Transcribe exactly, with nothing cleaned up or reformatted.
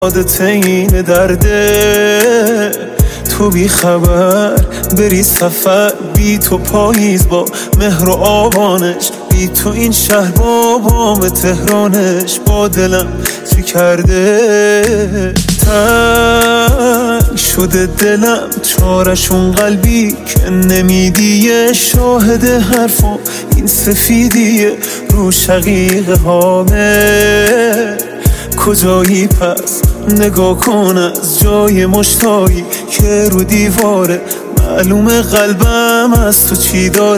عادت این درده، تو بی خبر بری سفر، بی تو پاییز با مهر و آبانش، بی تو این شهر با بام تهرانش، با دلم چی کرده؟ تنگ شده دلم چارشون قلبی که نمیدیه، شاهد حرفم این سفیدیه رو شقیقه هامه. کجایی پس نگاه کن از جای مشتایی که رو دیواره، معلومه قلبم از تو چی داره.